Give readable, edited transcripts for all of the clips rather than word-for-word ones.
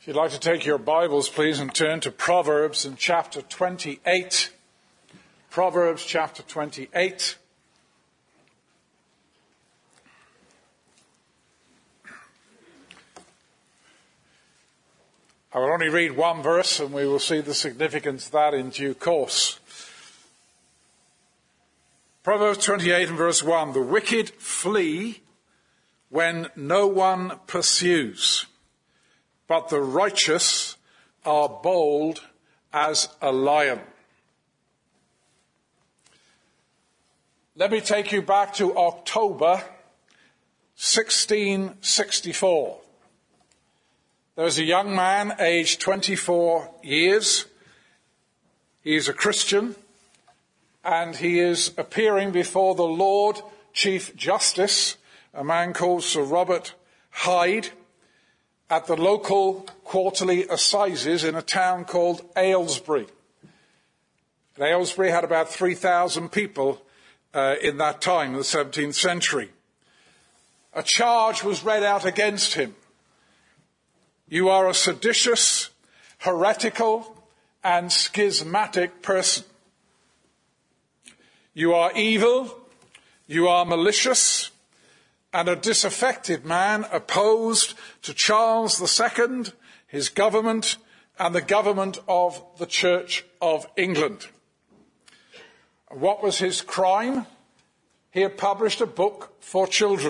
If you'd like to take your Bibles, please, and turn to Proverbs in chapter 28. Proverbs chapter 28. I will only read one verse, and we will see the significance of that in due course. Proverbs 28 and verse 1. The wicked flee when no one pursues, but the righteous are bold as a lion. Let me take you back to October 1664. There's a young man, aged 24 years. He's a Christian, and he is appearing before the Lord Chief Justice, a man called Sir Robert Hyde, at the local quarterly assizes in a town called Aylesbury. And Aylesbury had about 3,000 people in that time, in the 17th century. A charge was read out against him. You are a seditious, heretical, and schismatic person. You are evil, you are malicious, and a disaffected man opposed to Charles II, his government, and the government of the Church of England. What was his crime? He had published a book for children.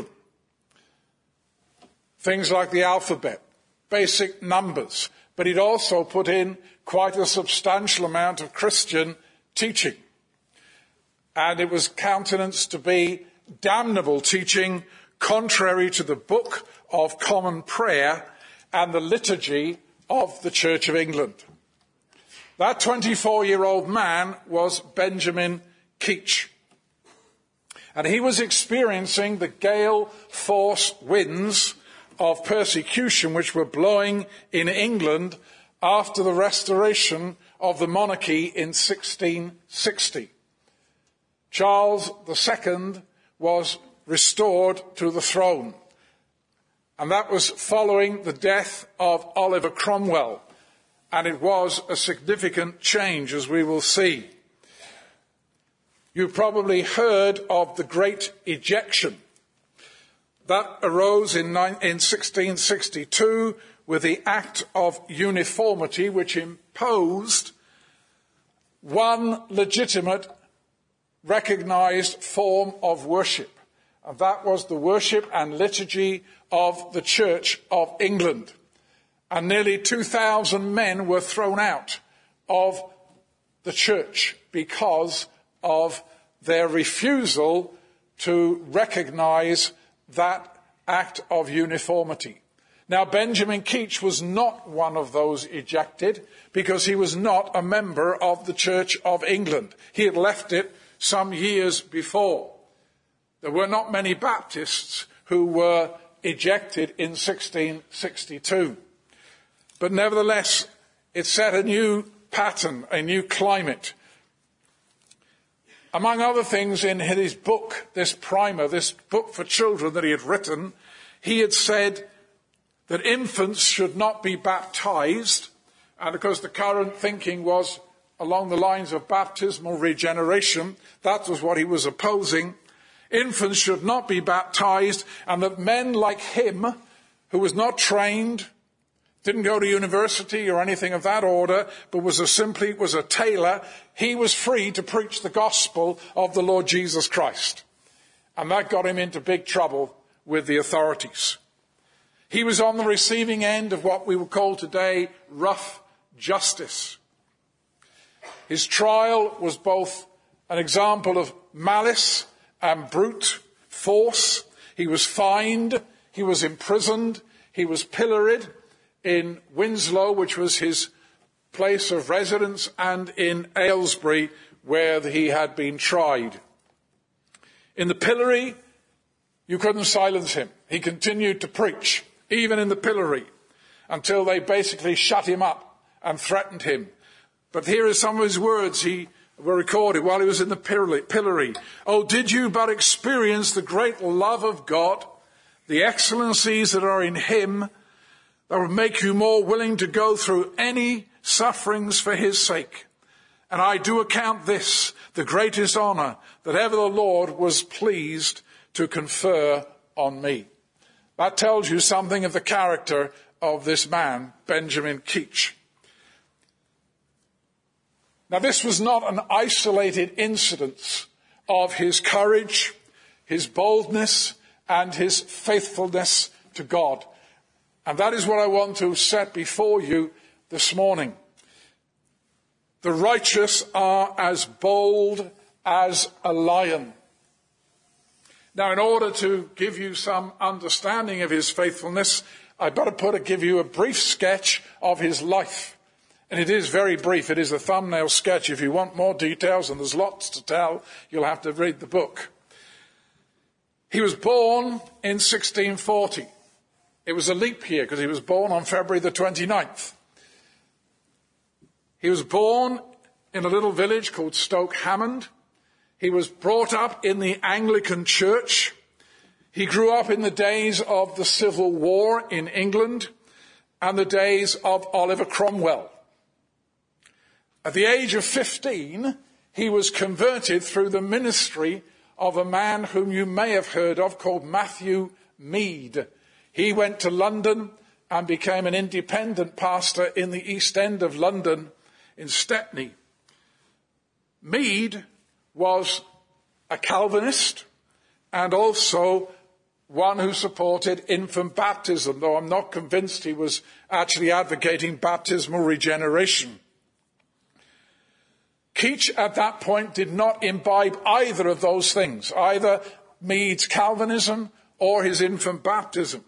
Things like the alphabet, basic numbers, but he'd also put in quite a substantial amount of Christian teaching. And it was countenanced to be damnable teaching, contrary to the Book of Common Prayer and the liturgy of the Church of England. That 24-year-old man was Benjamin Keach. And he was experiencing the gale force winds of persecution which were blowing in England after the restoration of the monarchy in 1660. Charles II was restored to the throne. And that was following the death of Oliver Cromwell. And it was a significant change, as we will see. You probably heard of the Great Ejection. That arose in 1662 with the Act of Uniformity, which imposed one legitimate, recognized form of worship. And that was the worship and liturgy of the Church of England. And nearly 2,000 men were thrown out of the church because of their refusal to recognize that act of uniformity. Now, Benjamin Keach was not one of those ejected because he was not a member of the Church of England. He had left it some years before. There were not many Baptists who were ejected in 1662. But nevertheless, it set a new pattern, a new climate. Among other things, in his book, this primer, this book for children that he had written, he had said that infants should not be baptized, and because the current thinking was along the lines of baptismal regeneration, that was what he was opposing. Infants should not be baptized, and that men like him, who was not trained, didn't go to university or anything of that order, but was a tailor, he was free to preach the gospel of the Lord Jesus Christ. And that got him into big trouble with the authorities. He was on the receiving end of what we would call today rough justice. His trial was both an example of malice and brute force. He was fined, he was imprisoned, he was pilloried in Winslow, which was his place of residence, and in Aylesbury, where he had been tried. In the pillory, you couldn't silence him. He continued to preach, even in the pillory, until they basically shut him up and threatened him. But here are some of his words he were recorded while he was in the pillory. Oh, did you but experience the great love of God, the excellencies that are in him, that would make you more willing to go through any sufferings for his sake. And I do account this the greatest honor that ever the Lord was pleased to confer on me. That tells you something of the character of this man, Benjamin Keach. Now, this was not an isolated incident of his courage, his boldness, and his faithfulness to God. And that is what I want to set before you this morning. The righteous are as bold as a lion. Now, in order to give you some understanding of his faithfulness, I'd better give you a brief sketch of his life. And it is very brief. It is a thumbnail sketch. If you want more details, and there's lots to tell, you'll have to read the book. He was born in 1640. It was a leap year because he was born on February the 29th. He was born in a little village called Stoke Hammond. He was brought up in the Anglican Church. He grew up in the days of the Civil War in England and the days of Oliver Cromwell. At the age of 15, he was converted through the ministry of a man whom you may have heard of called Matthew Mead. He went to London and became an independent pastor in the East End of London in Stepney. Mead was a Calvinist and also one who supported infant baptism, though I'm not convinced he was actually advocating baptismal regeneration. Keach at that point did not imbibe either of those things, either Mead's Calvinism or his infant baptism.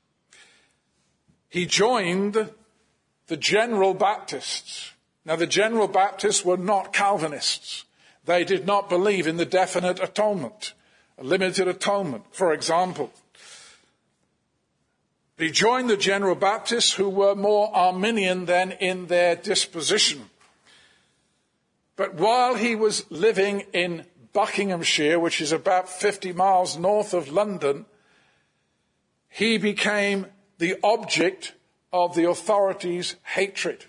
He joined the General Baptists. Now, the General Baptists were not Calvinists. They did not believe in the definite atonement, a limited atonement, for example. He joined the General Baptists, who were more Arminian than in their disposition. But while he was living in Buckinghamshire, which is about 50 miles north of London, he became the object of the authorities' hatred.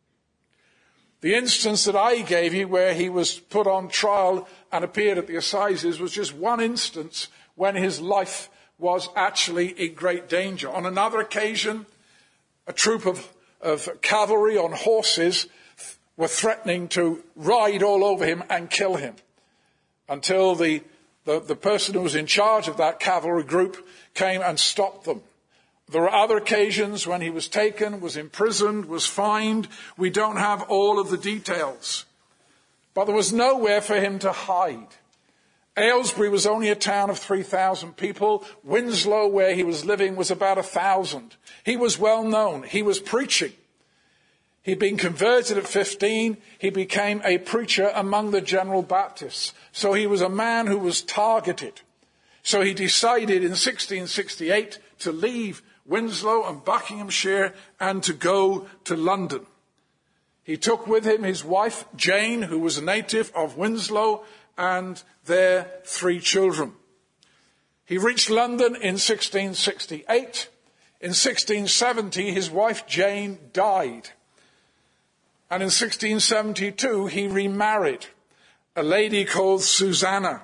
The instance that I gave you where he was put on trial and appeared at the assizes was just one instance when his life was actually in great danger. On another occasion, a troop of cavalry on horses were threatening to ride all over him and kill him until the person who was in charge of that cavalry group came and stopped them. There were other occasions when he was taken, was imprisoned, was fined. We don't have all of the details. But there was nowhere for him to hide. Aylesbury was only a town of 3,000 people. Winslow, where he was living, was about 1,000. He was well known. He was preaching. He'd been converted at 15. He became a preacher among the General Baptists. So he was a man who was targeted. So he decided in 1668 to leave Winslow and Buckinghamshire and to go to London. He took with him his wife, Jane, who was a native of Winslow, and their 3 children. He reached London in 1668. In 1670, his wife, Jane, died. And in 1672, he remarried a lady called Susanna.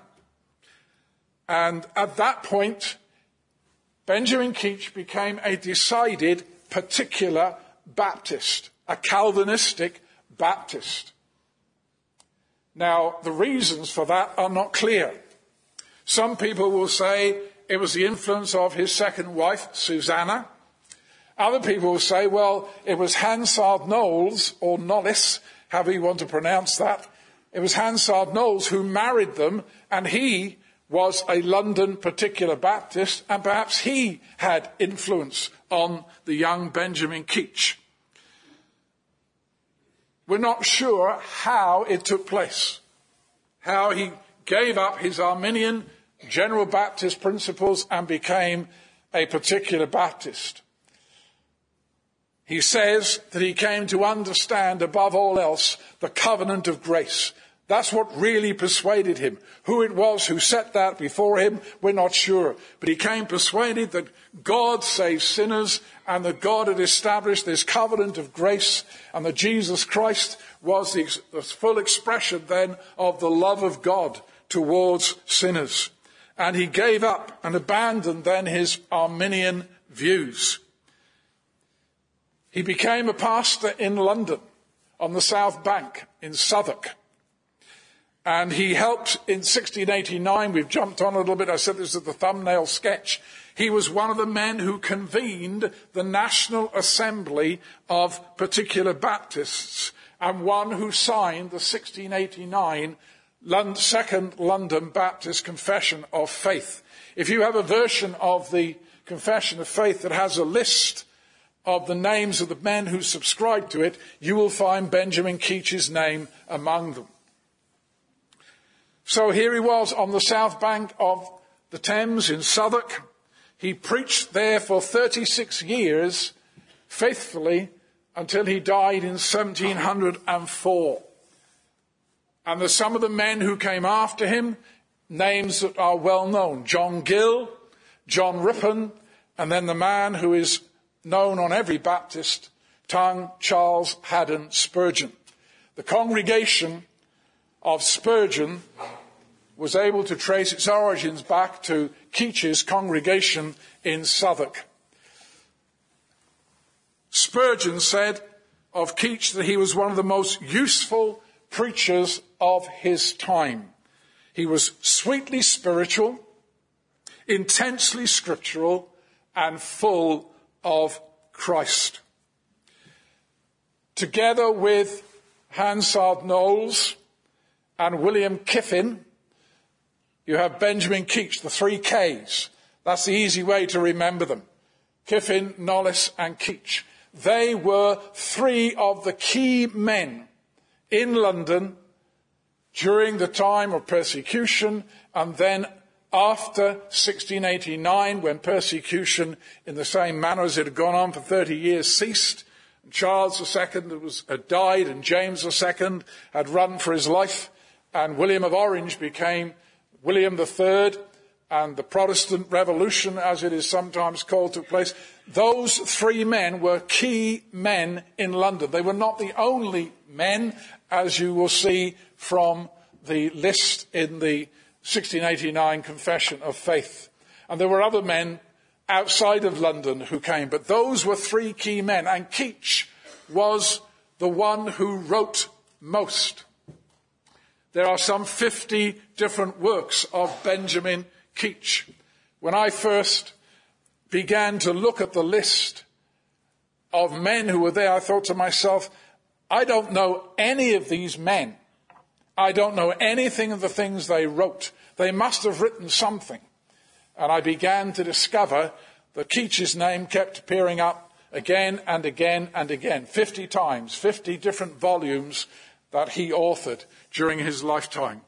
And at that point, Benjamin Keach became a decided particular Baptist, a Calvinistic Baptist. Now, the reasons for that are not clear. Some people will say it was the influence of his second wife, Susanna. Other people will say, well, it was Hansard Knowles, or Knollys, however you want to pronounce that. It was Hansard Knowles who married them, and he was a London particular Baptist, and perhaps he had influence on the young Benjamin Keach. We're not sure how it took place, how he gave up his Arminian General Baptist principles and became a particular Baptist. He says that he came to understand above all else the covenant of grace, That's what really persuaded him. Who it was who set that before him, we're not sure. But he came persuaded that God saves sinners and that God had established this covenant of grace and that Jesus Christ was the full expression then of the love of God towards sinners. And he gave up and abandoned then his Arminian views. He became a pastor in London on the South Bank in Southwark. And he helped in 1689, we've jumped on a little bit, I said this is the thumbnail sketch. He was one of the men who convened the National Assembly of particular Baptists and one who signed the 1689 Second London Baptist Confession of Faith. If you have a version of the Confession of Faith that has a list of the names of the men who subscribed to it, you will find Benjamin Keach's name among them. So here he was on the south bank of the Thames in Southwark. He preached there for 36 years faithfully until he died in 1704. And there's some of the men who came after him, names that are well known. John Gill, John Ripon, and then the man who is known on every Baptist tongue, Charles Haddon Spurgeon. The congregation of Spurgeon was able to trace its origins back to Keach's congregation in Southwark. Spurgeon said of Keach that he was one of the most useful preachers of his time. He was sweetly spiritual, intensely scriptural, and full of Christ. Together with Hansard Knowles and William Kiffin, you have Benjamin Keach, the 3 Ks. That's the easy way to remember them. Kiffin, Knollys, and Keach. They were 3 of the key men in London during the time of persecution and then after 1689, when persecution in the same manner as it had gone on for 30 years ceased. Charles II had died and James II had run for his life and William of Orange became William III and the Protestant Revolution, as it is sometimes called, took place. Those 3 men were key men in London. They were not the only men, as you will see from the list in the 1689 Confession of Faith. And there were other men outside of London who came, but those were 3 key men. And Keach was the one who wrote most. There are some 50 different works of Benjamin Keach. When I first began to look at the list of men who were there, I thought to myself, I don't know any of these men. I don't know anything of the things they wrote. They must have written something. And I began to discover that Keach's name kept appearing up again and again and again, 50 times, 50 different volumes that he authored during his lifetime.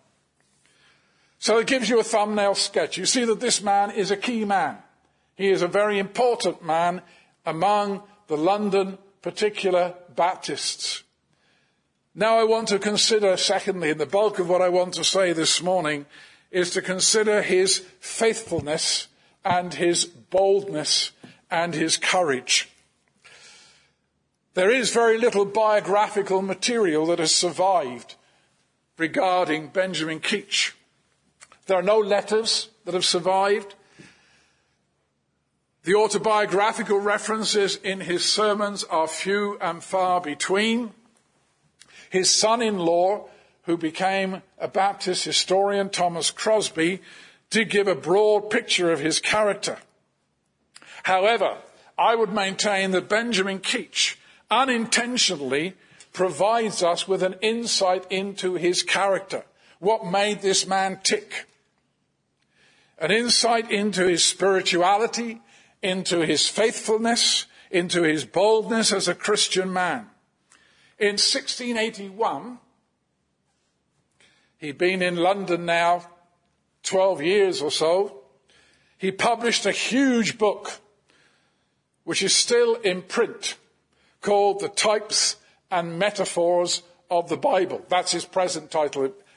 So it gives you a thumbnail sketch. You see that this man is a key man. He is a very important man among the London particular Baptists. Now I want to consider, secondly, and the bulk of what I want to say this morning, is to consider his faithfulness and his boldness and his courage. There is very little biographical material that has survived regarding Benjamin Keach. There are no letters that have survived. The autobiographical references in his sermons are few and far between. His son-in-law, who became a Baptist historian, Thomas Crosby, did give a broad picture of his character. However, I would maintain that Benjamin Keach unintentionally provides us with an insight into his character, what made this man tick. An insight into his spirituality, into his faithfulness, into his boldness as a Christian man. In 1681, he'd been in London now 12 years or so, he published a huge book, which is still in print, called The Types and Metaphors of the Bible. That's his present title. It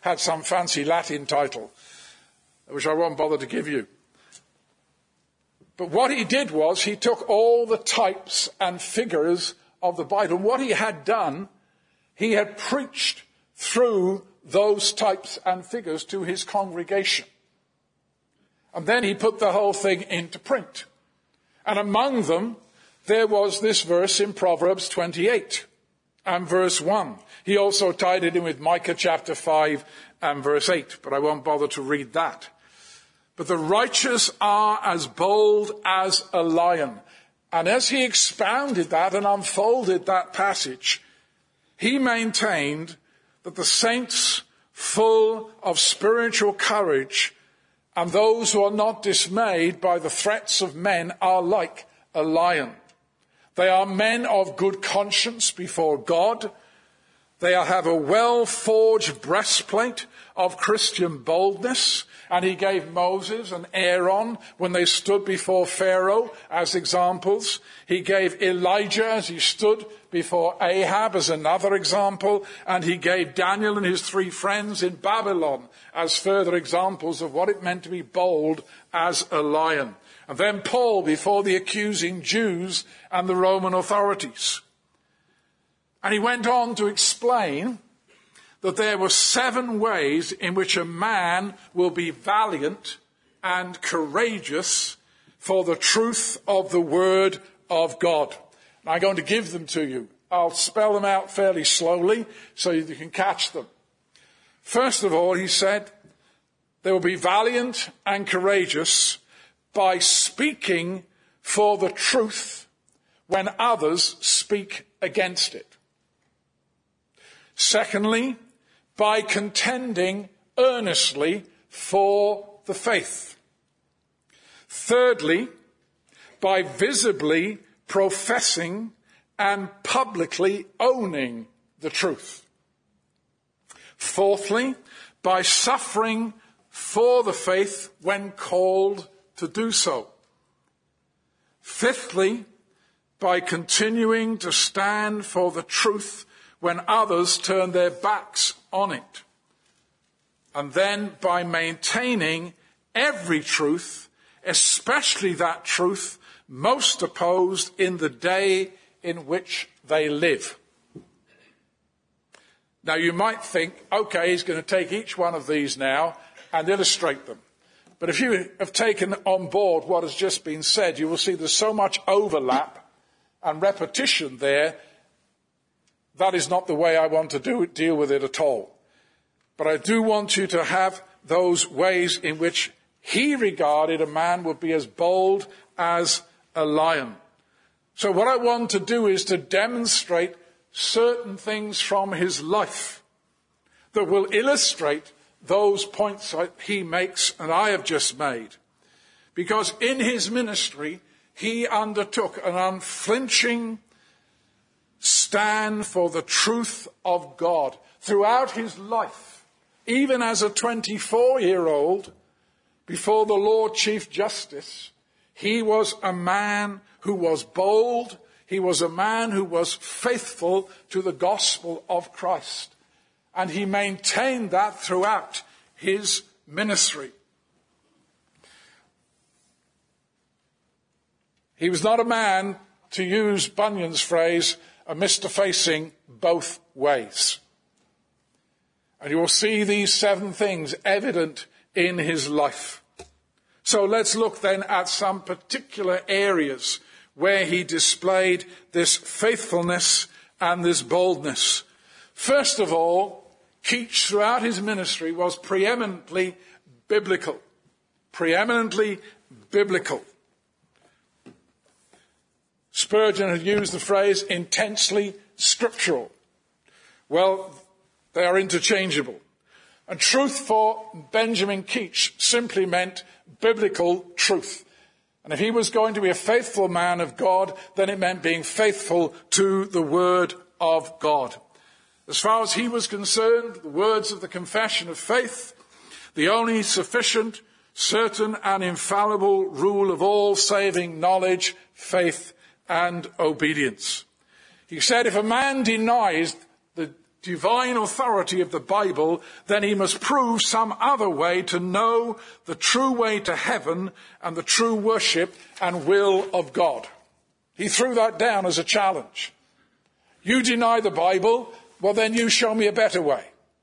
had some fancy Latin title, which I won't bother to give you. But what he did was he took all the types and figures of the Bible. What he had done, he had preached through those types and figures to his congregation. And then he put the whole thing into print. And among them, there was this verse in Proverbs 28 and verse 1. He also tied it in with Micah chapter 5 and verse 8, but I won't bother to read that. But the righteous are as bold as a lion. And as he expounded that and unfolded that passage, he maintained that the saints full of spiritual courage and those who are not dismayed by the threats of men are like a lion. They are men of good conscience before God. They have a well-forged breastplate of Christian boldness. And he gave Moses and Aaron when they stood before Pharaoh as examples. He gave Elijah as he stood before Ahab as another example. And he gave Daniel and his 3 friends in Babylon as further examples of what it meant to be bold as a lion. And then Paul before the accusing Jews and the Roman authorities. And he went on to explain that there were 7 ways in which a man will be valiant and courageous for the truth of the word of God. And I'm going to give them to you. I'll spell them out fairly slowly so you can catch them. First of all, he said, they will be valiant and courageous by speaking for the truth when others speak against it. Secondly, by contending earnestly for the faith. Thirdly, by visibly professing and publicly owning the truth. Fourthly, by suffering for the faith when called to do so. Fifthly, by continuing to stand for the truth when others turn their backs on it. And then by maintaining every truth, especially that truth most opposed in the day in which they live. Now you might think, okay, he's going to take each one of these now and illustrate them. But if you have taken on board what has just been said, you will see there's so much overlap and repetition there. That is not the way I want to deal with it at all. But I do want you to have those ways in which he regarded a man would be as bold as a lion. So what I want to do is to demonstrate certain things from his life that will illustrate those points that he makes and I have just made. Because in his ministry, he undertook an unflinching stand for the truth of God throughout his life. Even as a 24-year-old, before the Lord Chief Justice, he was a man who was bold. He was a man who was faithful to the gospel of Christ. And he maintained that throughout his ministry. He was not a man, to use Bunyan's phrase, a Mr. Facing both ways. And you will see these 7 things evident in his life. So let's look then at some particular areas where he displayed this faithfulness and this boldness. First of all, Keach throughout his ministry was preeminently biblical. Preeminently biblical. Spurgeon had used the phrase intensely scriptural. Well, they are interchangeable. And truth for Benjamin Keach simply meant biblical truth. And if he was going to be a faithful man of God, then it meant being faithful to the word of God. As far as he was concerned, the words of the confession of faith, the only sufficient, certain and infallible rule of all saving knowledge, faith and obedience. He said if a man denies the divine authority of the Bible, then he must prove some other way to know the true way to heaven and the true worship and will of God. He threw that down as a challenge. You deny the Bible, well then you show me a better way.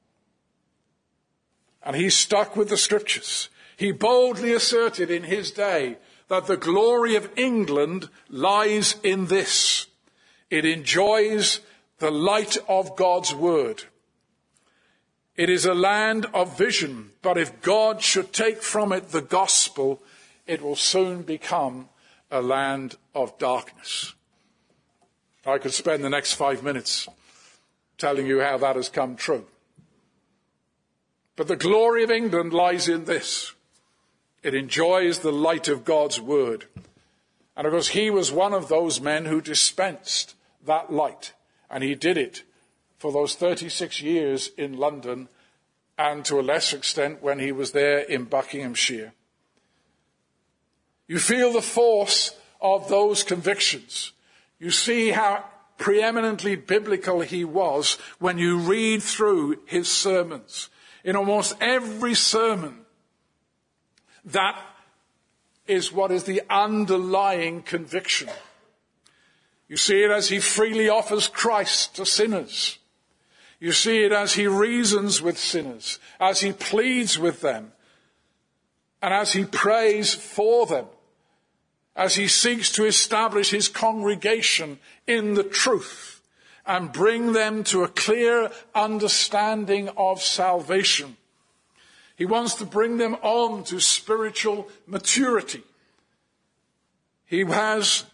And he stuck with the scriptures. He boldly asserted in his day that the glory of England lies in this. It enjoys the light of God's word. It is a land of vision, but if God should take from it the gospel, it will soon become a land of darkness. I could spend the next 5 minutes telling you how that has come true. But the glory of England lies in this. It enjoys the light of God's word. And of course, he was one of those men who dispensed that light. And he did it for those 36 years in London and to a lesser extent when he was there in Buckinghamshire. You feel the force of those convictions. You see how preeminently biblical he was when you read through his sermons. In almost every sermon, that is what is the underlying conviction. You see it as he freely offers Christ to sinners. You see it as he reasons with sinners, as he pleads with them, and as he prays for them, as he seeks to establish his congregation in the truth and bring them to a clear understanding of salvation. He wants to bring them on to spiritual maturity. He wants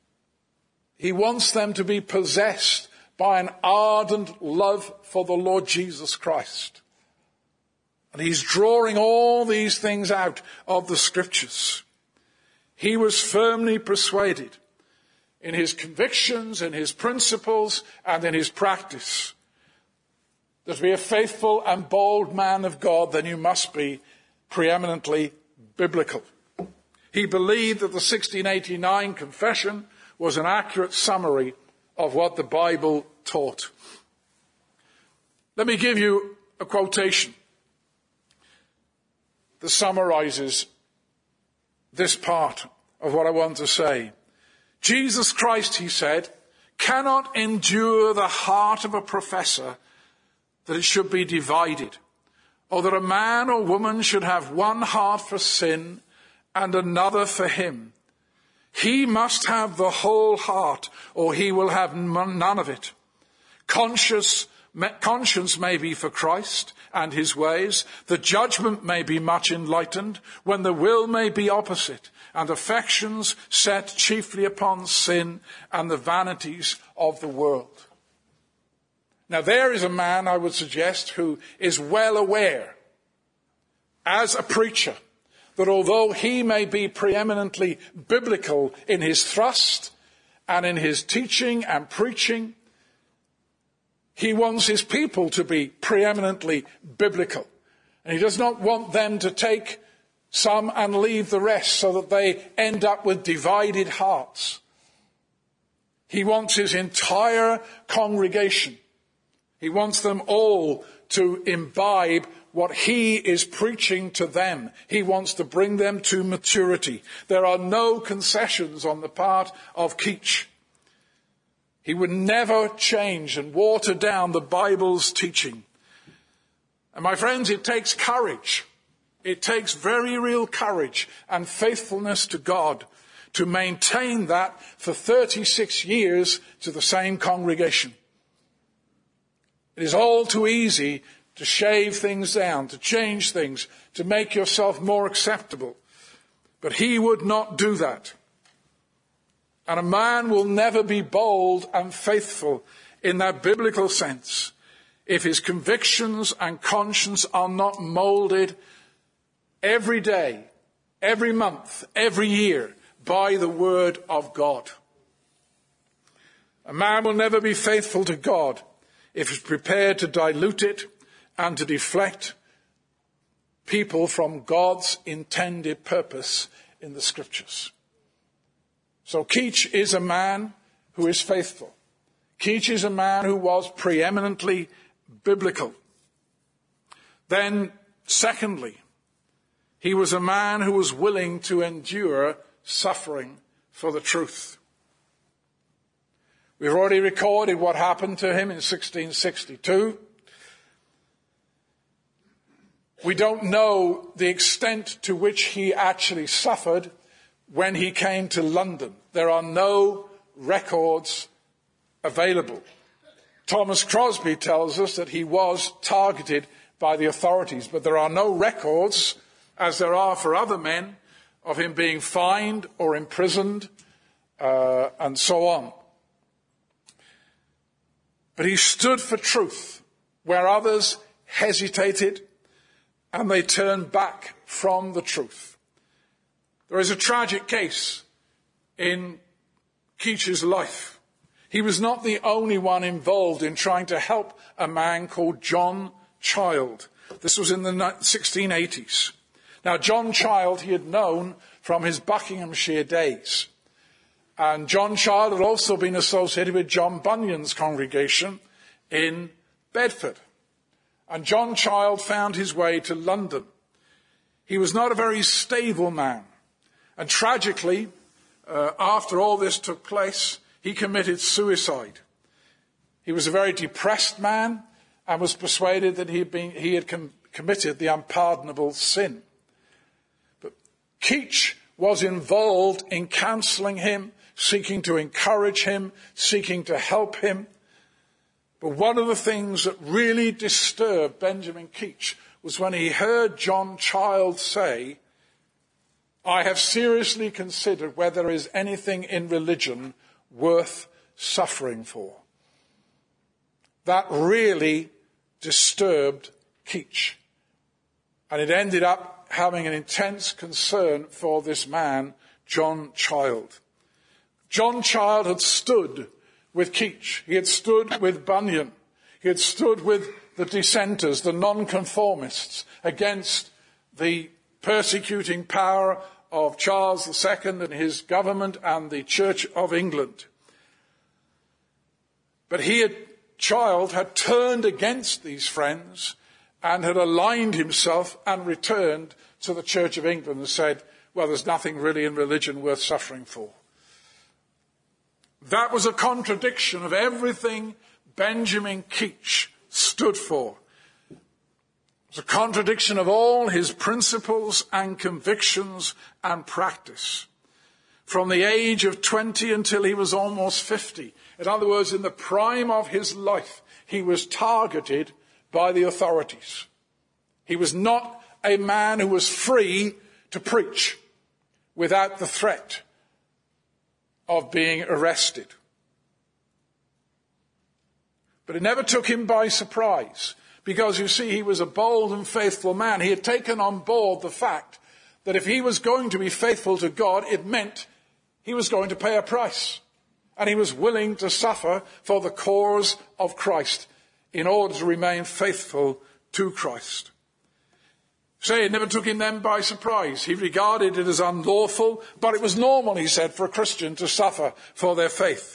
them to be possessed by an ardent love for the Lord Jesus Christ. And he's drawing all these things out of the scriptures. He was firmly persuaded in his convictions, in his principles, and in his practice that to be a faithful and bold man of God, then you must be preeminently biblical. He believed that the 1689 confession was an accurate summary of what the Bible taught. Let me give you a quotation that summarizes this part of what I want to say. Jesus Christ, he said, cannot endure the heart of a professor that it should be divided, or that a man or woman should have one heart for sin and another for him. He must have the whole heart, or he will have none of it. Conscience may be for Christ and his ways. The judgment may be much enlightened, when the will may be opposite, and affections set chiefly upon sin and the vanities of the world. Now there is a man, I would suggest, who is well aware, as a preacher, that although he may be preeminently biblical in his thrust and in his teaching and preaching, he wants his people to be preeminently biblical. And he does not want them to take some and leave the rest so that they end up with divided hearts. He wants his entire congregation. He wants them all to imbibe what he is preaching to them. He wants to bring them to maturity. There are no concessions on the part of Keach. He would never change and water down the Bible's teaching. And my friends, it takes courage. It takes very real courage and faithfulness to God to maintain that for 36 years to the same congregation. It is all too easy to shave things down, to change things, to make yourself more acceptable. But he would not do that. And a man will never be bold and faithful in that biblical sense if his convictions and conscience are not molded every day, every month, every year by the word of God. A man will never be faithful to God if he's prepared to dilute it and to deflect people from God's intended purpose in the scriptures. So Keach is a man who is faithful. Keach is a man who was preeminently biblical. Then, secondly, he was a man who was willing to endure suffering for the truth. We've already recorded what happened to him in 1662. We don't know the extent to which he actually suffered when he came to London. There are no records available. Thomas Crosby tells us that he was targeted by the authorities, but there are no records, as there are for other men, of him being fined or imprisoned, and so on. But he stood for truth where others hesitated and they turned back from the truth. There is a tragic case in Keach's life. He was not the only one involved in trying to help a man called John Child. This was in the 1680s. Now, John Child he had known from his Buckinghamshire days. And John Child had also been associated with John Bunyan's congregation in Bedford. And John Child found his way to London. He was not a very stable man. And tragically, after all this took place, he committed suicide. He was a very depressed man and was persuaded that he had committed the unpardonable sin. But Keach was involved in counseling him, seeking to encourage him, seeking to help him. But one of the things that really disturbed Benjamin Keach was when he heard John Child say, "I have seriously considered whether there is anything in religion worth suffering for." That really disturbed Keach. And it ended up having an intense concern for this man, John Child. John Child had stood with Keach. He had stood with Bunyan. He had stood with the dissenters, the nonconformists, against the persecuting power of Charles II and his government and the Church of England. But Child had turned against these friends and had aligned himself and returned to the Church of England and said, well, there's nothing really in religion worth suffering for. That was a contradiction of everything Benjamin Keach stood for. It was a contradiction of all his principles and convictions and practice. From the age of 20 until he was almost 50. In other words, in the prime of his life, he was targeted by the authorities. He was not a man who was free to preach without the threat of being arrested. But it never took him by surprise, because you see, he was a bold and faithful man. He had taken on board the fact that if he was going to be faithful to God, it meant he was going to pay a price. And he was willing to suffer for the cause of Christ in order to remain faithful to Christ. Say, it never took him then by surprise. He regarded it as unlawful, but it was normal, he said, for a Christian to suffer for their faith.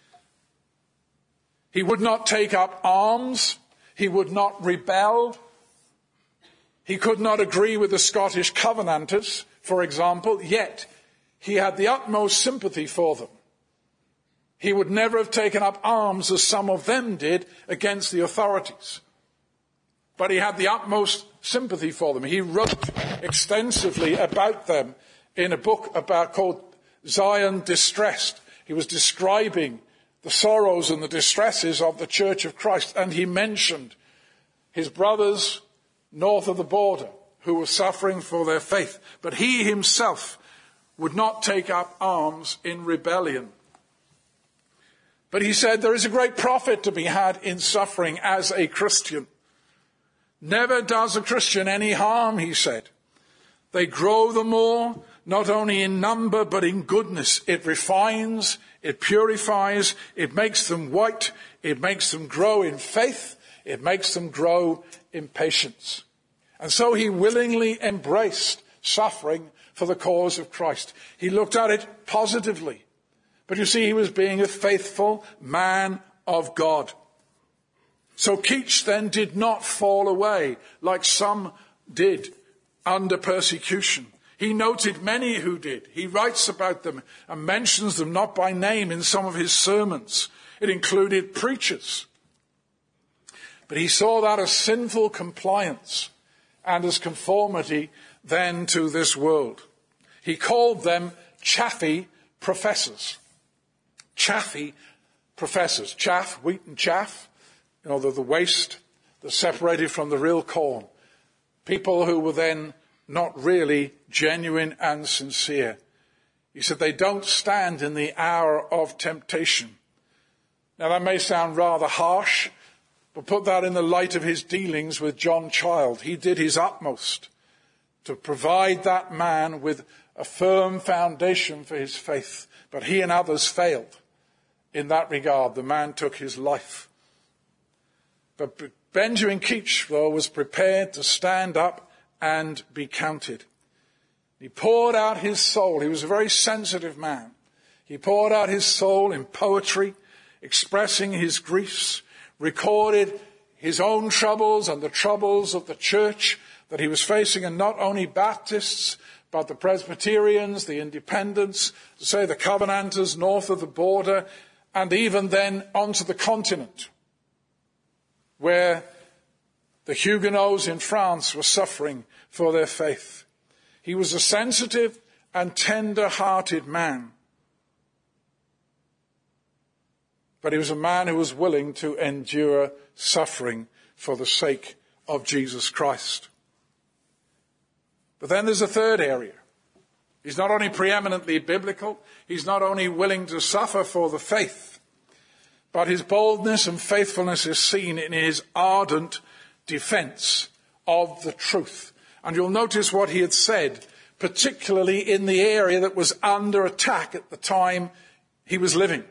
He would not take up arms. He would not rebel. He could not agree with the Scottish Covenanters, for example, yet he had the utmost sympathy for them. He would never have taken up arms as some of them did against the authorities. But he had the utmost sympathy for them. He wrote extensively about them in a book called Zion Distressed. He was describing the sorrows and the distresses of the Church of Christ, and he mentioned his brothers north of the border who were suffering for their faith. But he himself would not take up arms in rebellion. But he said there is a great profit to be had in suffering as a Christian. Never does a Christian any harm, he said. They grow the more, not only in number, but in goodness. It refines, it purifies, it makes them white, it makes them grow in faith, it makes them grow in patience. And so he willingly embraced suffering for the cause of Christ. He looked at it positively. But you see, he was being a faithful man of God. So Keats then did not fall away like some did under persecution. He noted many who did. He writes about them and mentions them not by name in some of his sermons. It included preachers. But he saw that as sinful compliance and as conformity then to this world. He called them chaffy professors. Chaffy professors. Chaff, wheat and chaff. You know, the waste that's separated from the real corn. People who were then not really genuine and sincere. He said they don't stand in the hour of temptation. Now that may sound rather harsh, but put that in the light of his dealings with John Child. He did his utmost to provide that man with a firm foundation for his faith. But he and others failed in that regard. The man took his life. But Benjamin Keach, though, was prepared to stand up and be counted. He poured out his soul. He was a very sensitive man. He poured out his soul in poetry, expressing his griefs, recorded his own troubles and the troubles of the church that he was facing, and not only Baptists, but the Presbyterians, the Independents, say the Covenanters north of the border, and even then onto the continent, where the Huguenots in France were suffering for their faith. He was a sensitive and tender-hearted man. But he was a man who was willing to endure suffering for the sake of Jesus Christ. But then there's a third area. He's not only preeminently biblical, he's not only willing to suffer for the faith, but his boldness and faithfulness is seen in his ardent defense of the truth. And you'll notice what he had said, particularly in the area that was under attack at the time he was living.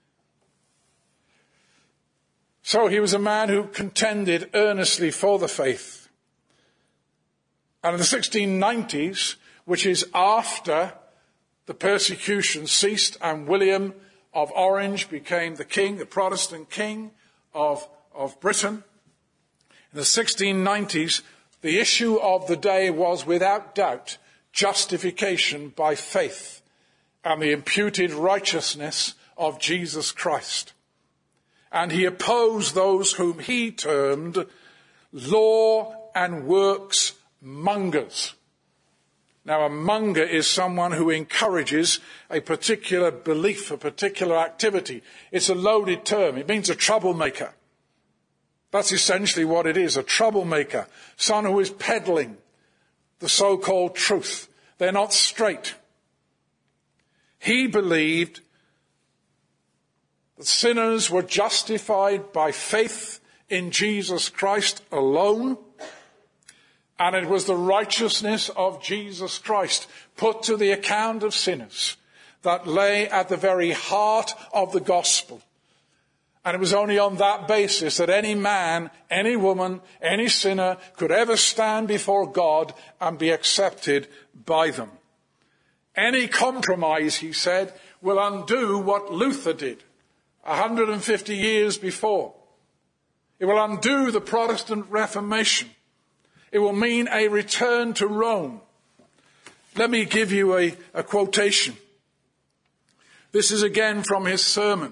So he was a man who contended earnestly for the faith. And in the 1690s, which is after the persecution ceased and William of Orange became the king, the Protestant king of Britain, in the 1690s, the issue of the day was without doubt justification by faith and the imputed righteousness of Jesus Christ. And he opposed those whom he termed law and works mongers. Now, a monger is someone who encourages a particular belief, a particular activity. It's a loaded term. It means a troublemaker. That's essentially what it is, a troublemaker. Someone who is peddling the so-called truth. They're not straight. He believed that sinners were justified by faith in Jesus Christ alone, and it was the righteousness of Jesus Christ put to the account of sinners that lay at the very heart of the gospel. And it was only on that basis that any man, any woman, any sinner could ever stand before God and be accepted by them. Any compromise, he said, will undo what Luther did 150 years before. It will undo the Protestant Reformation. It will mean a return to Rome. Let me give you a quotation. This is again from his sermon.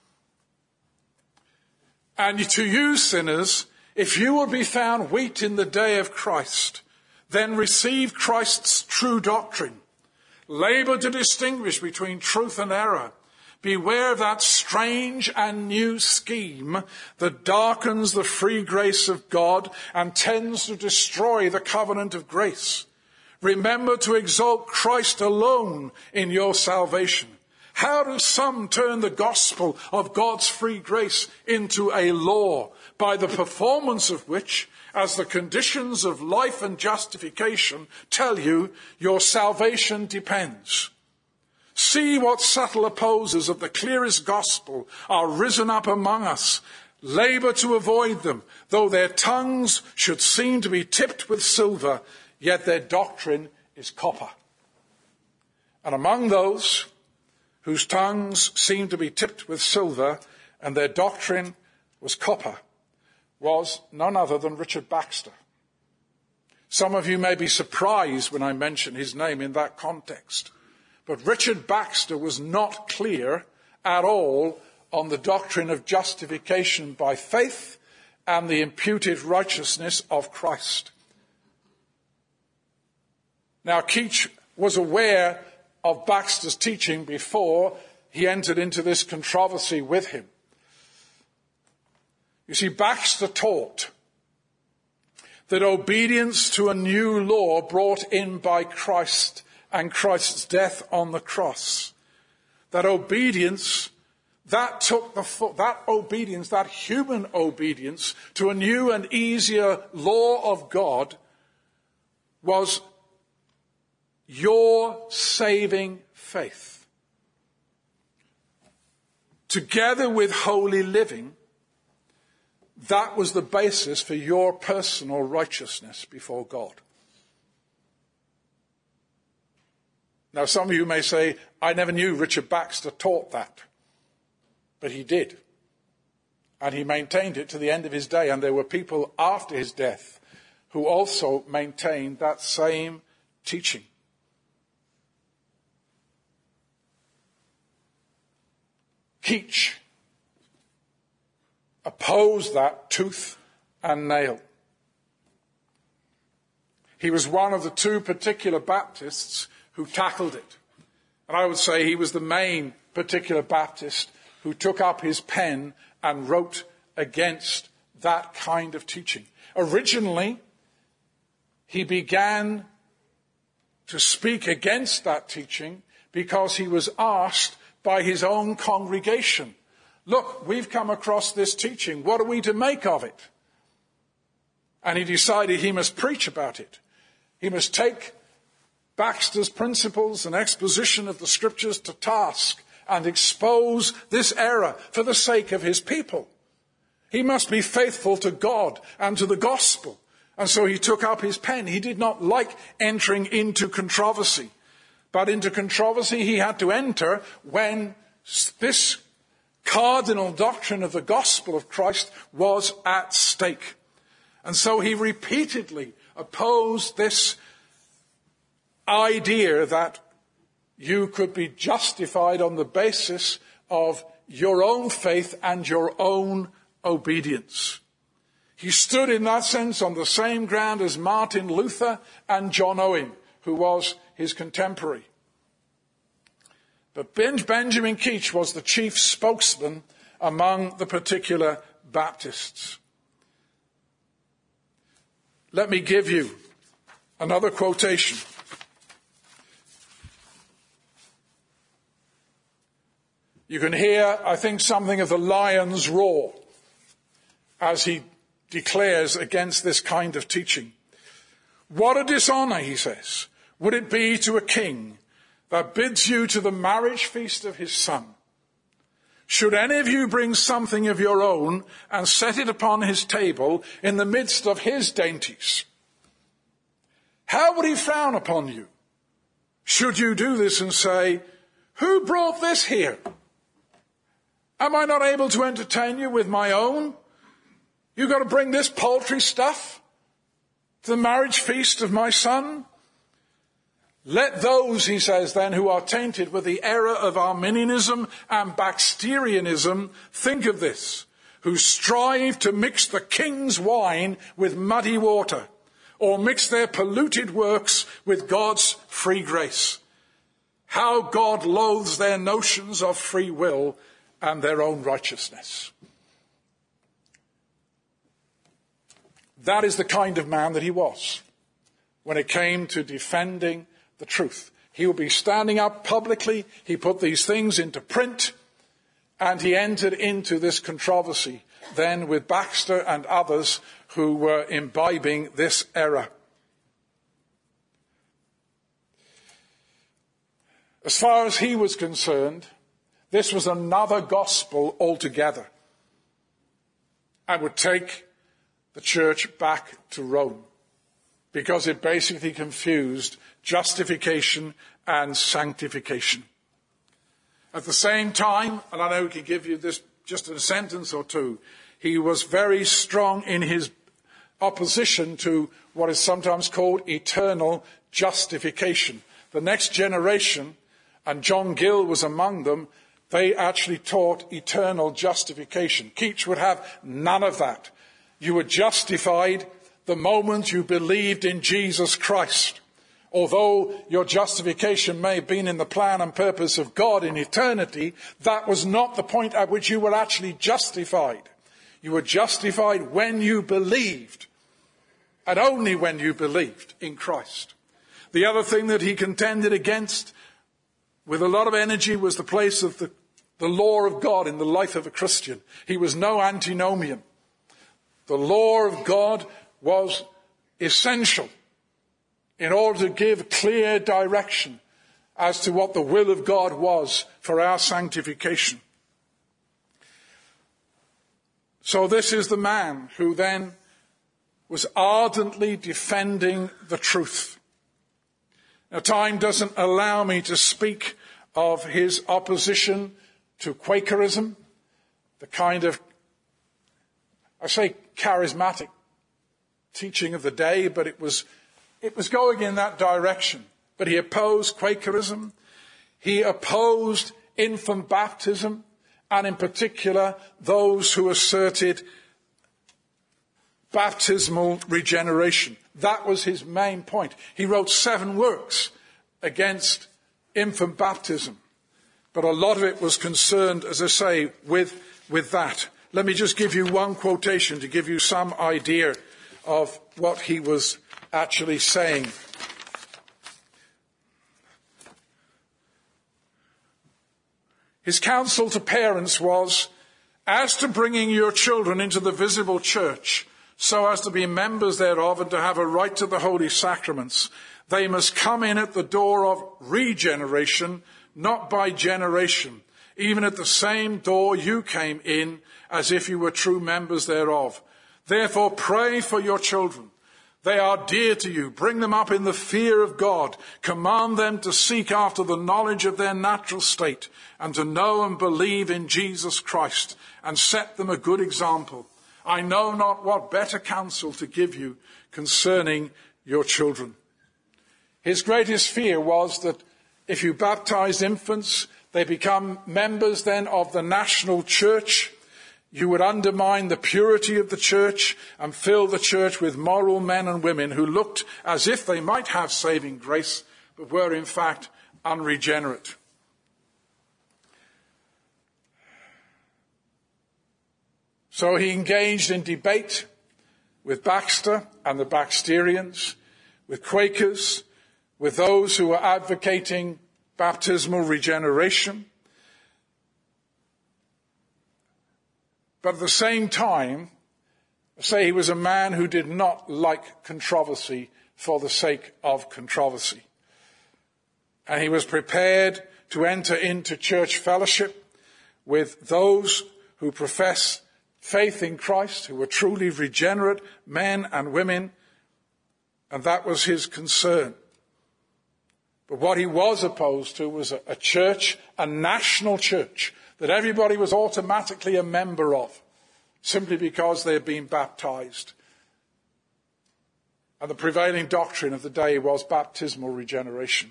And to you sinners, if you will be found wheat in the day of Christ, then receive Christ's true doctrine. Labor to distinguish between truth and error. Beware of that strange and new scheme that darkens the free grace of God and tends to destroy the covenant of grace. Remember to exalt Christ alone in your salvation. How do some turn the gospel of God's free grace into a law, by the performance of which, as the conditions of life and justification tell you, your salvation depends? See what subtle opposers of the clearest gospel are risen up among us. Labor to avoid them, though their tongues should seem to be tipped with silver, yet their doctrine is copper. And among those whose tongues seemed to be tipped with silver and their doctrine was copper, was none other than Richard Baxter. Some of you may be surprised when I mention his name in that context. But Richard Baxter was not clear at all on the doctrine of justification by faith and the imputed righteousness of Christ. Now, Keach was aware of Baxter's teaching before he entered into this controversy with him. You see, Baxter taught that obedience to a new law brought in by Christ and Christ's death on the cross, that obedience, that human obedience to a new and easier law of God was your saving faith. Together with holy living, that was the basis for your personal righteousness before God. Now, some of you may say, I never knew Richard Baxter taught that. But he did. And he maintained it to the end of his day. And there were people after his death who also maintained that same teaching. Keach opposed that tooth and nail. He was one of the two particular Baptists who tackled it. And I would say he was the main particular Baptist who took up his pen and wrote against that kind of teaching. Originally, he began to speak against that teaching because he was asked by his own congregation, look, we've come across this teaching. What are we to make of it? And he decided he must preach about it. He must take Baxter's principles and exposition of the scriptures to task and expose this error for the sake of his people. He must be faithful to God and to the gospel. And so he took up his pen. He did not like entering into controversy. But into controversy he had to enter when this cardinal doctrine of the gospel of Christ was at stake. And so he repeatedly opposed this idea that you could be justified on the basis of your own faith and your own obedience. He stood in that sense on the same ground as Martin Luther and John Owen, who was his contemporary. But Benjamin Keach was the chief spokesman among the particular Baptists. Let me give you another quotation. You can hear, I think, something of the lion's roar as he declares against this kind of teaching. What a dishonor, he says, would it be to a king that bids you to the marriage feast of his son? Should any of you bring something of your own and set it upon his table in the midst of his dainties? How would he frown upon you? Should you do this and say, who brought this here? Am I not able to entertain you with my own? You've got to bring this paltry stuff to the marriage feast of my son? Let those, he says then, who are tainted with the error of Arminianism and Baxterianism think of this, who strive to mix the king's wine with muddy water, or mix their polluted works with God's free grace. How God loathes their notions of free will and their own righteousness. That is the kind of man that he was when it came to defending the truth. He would be standing up publicly, he put these things into print, and he entered into this controversy then with Baxter and others who were imbibing this error. As far as he was concerned, this was another gospel altogether and would take the church back to Rome because it basically confused justification and sanctification. At the same time, and I know we can give you this just in a sentence or two, He was very strong in his opposition to what is sometimes called eternal justification. The next generation, and John Gill was among them, they actually taught eternal justification. Keach would have none of that. You were justified the moment you believed in Jesus Christ. Although your justification may have been in the plan and purpose of God in eternity, that was not the point at which you were actually justified. You were justified when you believed, and only when you believed in Christ. The other thing that he contended against with a lot of energy was the place of the law of God in the life of a Christian. He was no antinomian. The law of God was essential in order to give clear direction as to what the will of God was for our sanctification. So this is the man who then was ardently defending the truth. Now, time doesn't allow me to speak of his opposition to Quakerism, the kind of, I say charismatic teaching of the day, but it was going in that direction. But he opposed Quakerism. He opposed infant baptism, and in particular, those who asserted baptismal regeneration. That was his main point. He wrote 7 works against infant baptism. But a lot of it was concerned, as I say, with that. Let me just give you one quotation to give you some idea of what he was actually saying. His counsel to parents was, as to bringing your children into the visible church, so as to be members thereof and to have a right to the holy sacraments, they must come in at the door of regeneration, not by generation, even at the same door you came in, as if you were true members thereof. Therefore pray for your children. They are dear to you. Bring them up in the fear of God. Command them to seek after the knowledge of their natural state and to know and believe in Jesus Christ, and set them a good example. I know not what better counsel to give you concerning your children. His greatest fear was that if you baptized infants, they become members then of the national church. You would undermine the purity of the church and fill the church with moral men and women who looked as if they might have saving grace, but were in fact unregenerate. So he engaged in debate with Baxter and the Baxterians, with Quakers, with those who were advocating baptismal regeneration. But at the same time, say he was a man who did not like controversy for the sake of controversy. And he was prepared to enter into church fellowship with those who profess faith in Christ, who were truly regenerate men and women, and that was his concern. But what he was opposed to was a church, a national church, that everybody was automatically a member of, simply because they had been baptized. And the prevailing doctrine of the day was baptismal regeneration.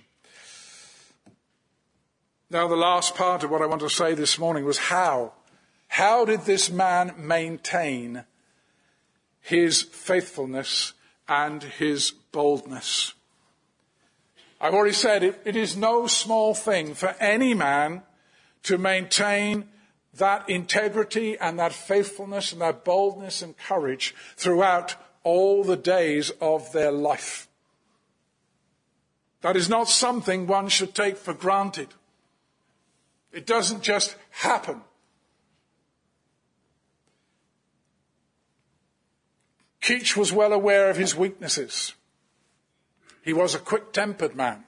Now, the last part of what I want to say this morning was how. How did this man maintain his faithfulness and his boldness? I've already said it is no small thing for any man to maintain that integrity and that faithfulness and that boldness and courage throughout all the days of their life. That is not something one should take for granted. It doesn't just happen. Keach was well aware of his weaknesses. He was a quick-tempered man.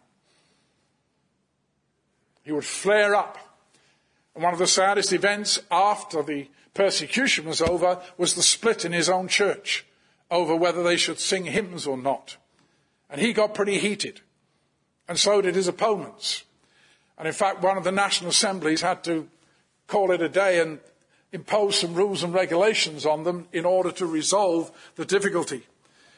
He would flare up. And one of the saddest events after the persecution was over was the split in his own church over whether they should sing hymns or not. And he got pretty heated. And so did his opponents. And in fact, one of the National Assemblies had to call it a day and impose some rules and regulations on them in order to resolve the difficulty.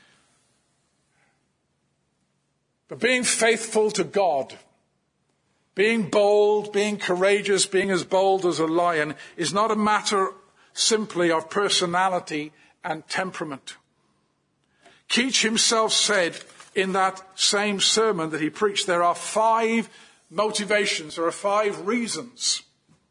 But being faithful to God, being bold, being courageous, being as bold as a lion, is not a matter simply of personality and temperament. Keach himself said in that same sermon that he preached, there are 5 motivations, there are 5 reasons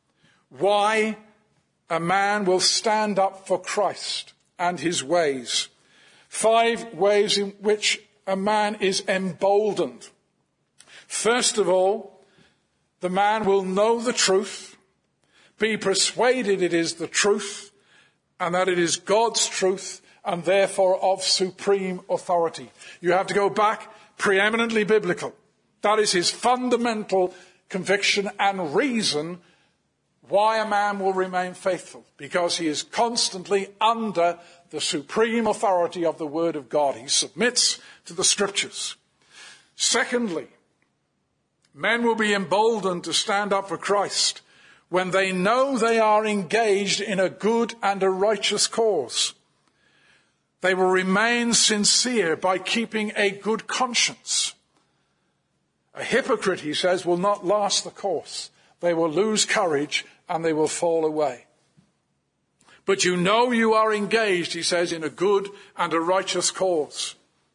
why a man will stand up for Christ and his ways. 5 ways in which a man is emboldened. First of all, the man will know the truth, be persuaded it is the truth, and that it is God's truth, and therefore of supreme authority. You have to go back, preeminently biblical. That is his fundamental conviction and reason why a man will remain faithful, because he is constantly under the supreme authority of the Word of God. He submits to the Scriptures. Secondly, men will be emboldened to stand up for Christ when they know they are engaged in a good and a righteous cause. They will remain sincere by keeping a good conscience. A hypocrite, he says, will not last the course. They will lose courage and they will fall away. But you know you are engaged, he says, in a good and a righteous cause.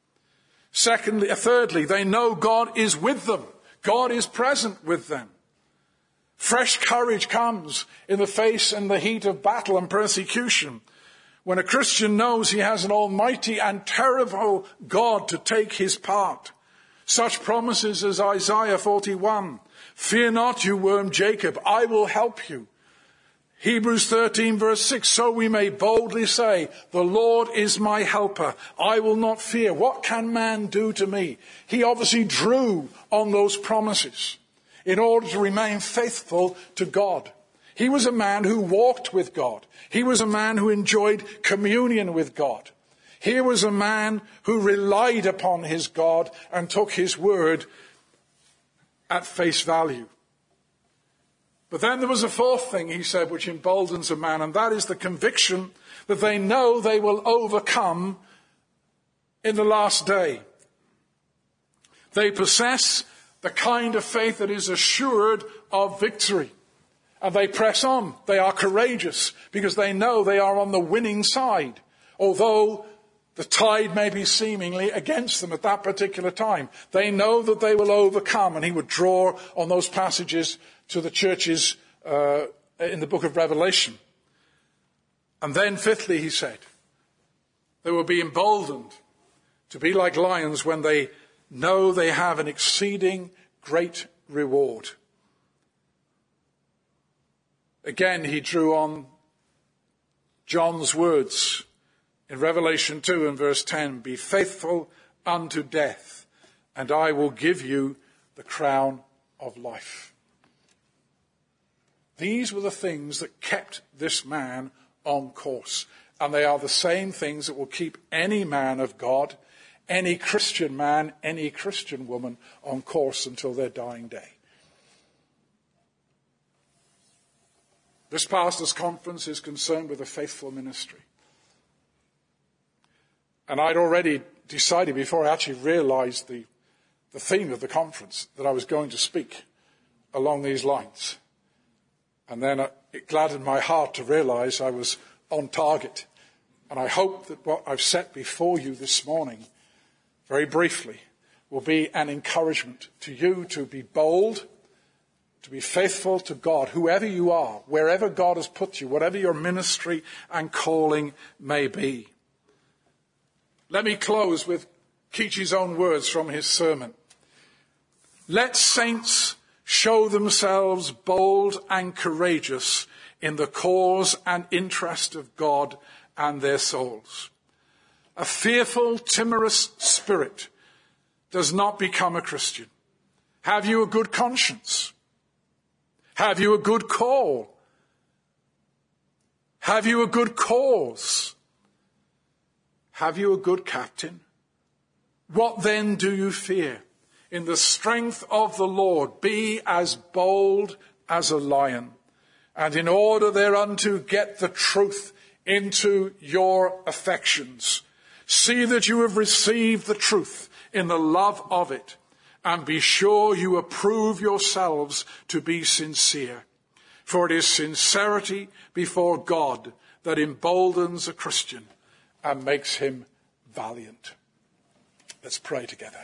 Thirdly, they know God is with them. God is present with them. Fresh courage comes in the face and the heat of battle and persecution when a Christian knows he has an almighty and terrible God to take his part. Such promises as Isaiah 41, fear not, you worm Jacob, I will help you. Hebrews 13 verse 6, so we may boldly say, the Lord is my helper, I will not fear. What can man do to me? He obviously drew on those promises in order to remain faithful to God. He was a man who walked with God. He was a man who enjoyed communion with God. Here was a man who relied upon his God and took his word at face value. But then there was a 4th thing, he said, which emboldens a man, and that is the conviction that they know they will overcome in the last day. They possess the kind of faith that is assured of victory. And they press on. They are courageous because they know they are on the winning side, although the tide may be seemingly against them at that particular time. They know that they will overcome, and he would draw on those passages to the churches in the book of Revelation. And then 5thly, he said, they will be emboldened to be like lions when they know they have an exceeding great reward. Again, he drew on John's words in Revelation 2 and verse 10, be faithful unto death, and I will give you the crown of life. These were the things that kept this man on course. And they are the same things that will keep any man of God, any Christian man, any Christian woman on course until their dying day. This pastors' conference is concerned with a faithful ministry. And I'd already decided before I actually realized the theme of the conference that I was going to speak along these lines. And then it gladdened my heart to realize I was on target. And I hope that what I've set before you this morning, very briefly, will be an encouragement to you to be bold, to be faithful to God, whoever you are, wherever God has put you, whatever your ministry and calling may be. Let me close with Keach's own words from his sermon. Let saints show themselves bold and courageous in the cause and interest of God and their souls. A fearful, timorous spirit does not become a Christian. Have you a good conscience? Have you a good call? Have you a good cause? Have you a good captain? What then do you fear? In the strength of the Lord, be as bold as a lion and in order thereunto get the truth into your affections. See that you have received the truth in the love of it, and be sure you approve yourselves to be sincere. For it is sincerity before God that emboldens a Christian and makes him valiant. Let's pray together.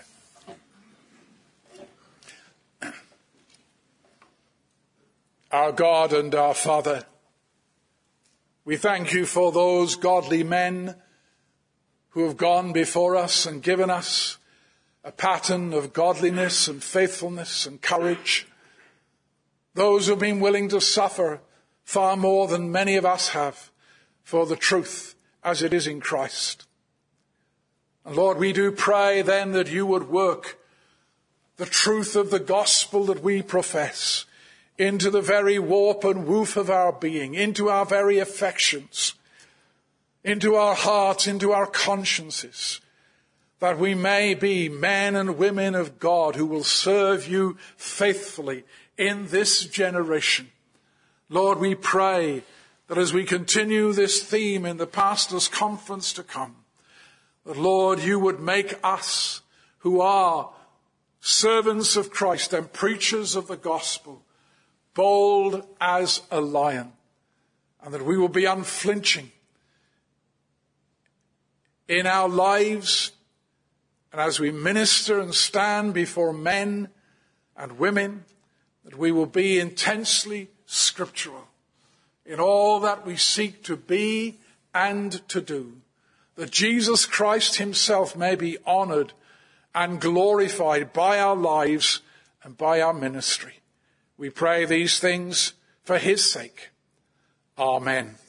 Our God and our Father, we thank you for those godly men who have gone before us and given us a pattern of godliness and faithfulness and courage. Those who have been willing to suffer far more than many of us have for the truth as it is in Christ. And Lord, we do pray then that you would work the truth of the gospel that we profess into the very warp and woof of our being, into our very affections, into our hearts, into our consciences, that we may be men and women of God who will serve you faithfully in this generation. Lord, we pray that as we continue this theme in the pastors' conference to come, that, Lord, you would make us who are servants of Christ and preachers of the gospel bold as a lion, and that we will be unflinching in our lives, and as we minister and stand before men and women, that we will be intensely scriptural in all that we seek to be and to do, that Jesus Christ himself may be honored and glorified by our lives and by our ministry. We pray these things for his sake. Amen.